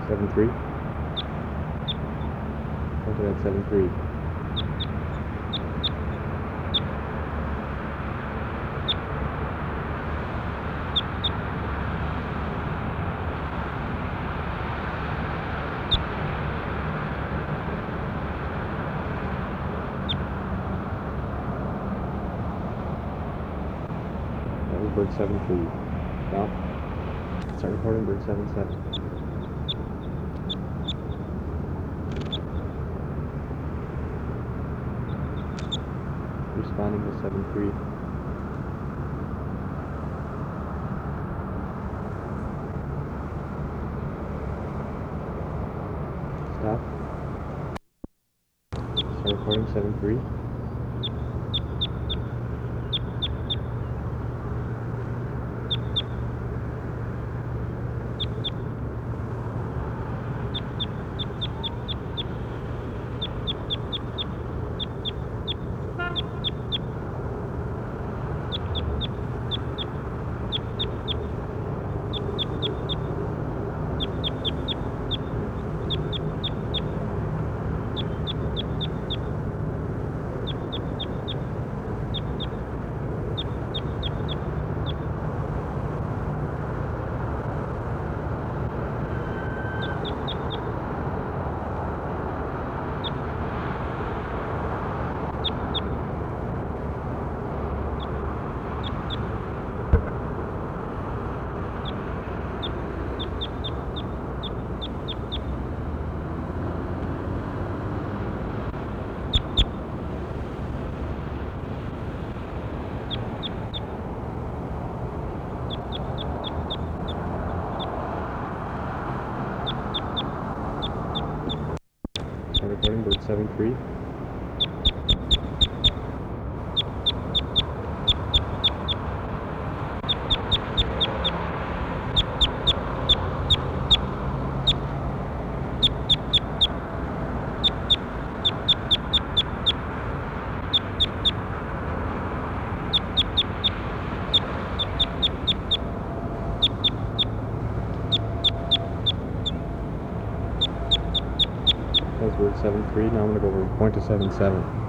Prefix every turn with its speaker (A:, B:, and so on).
A: 7-3. Something at 7-3. That was bird 7-3. Stop. Start recording bird 7-7. Responding to 7-3. Stop. Start recording 7-3. Start recording bird 7-3. That was bird 7-3. Now I'm going to go over point to 7-7.